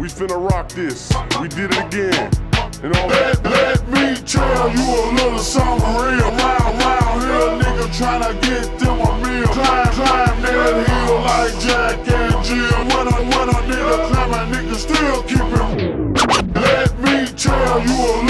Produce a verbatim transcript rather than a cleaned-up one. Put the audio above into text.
We finna rock this. We did it again. And all let, let me tell you a little something real. Round, round here, nigga tryna get them a meal. Climb, climb that hill like Jack and Jill. When a, when a nigga climb, a nigga still keep it. Let me tell you a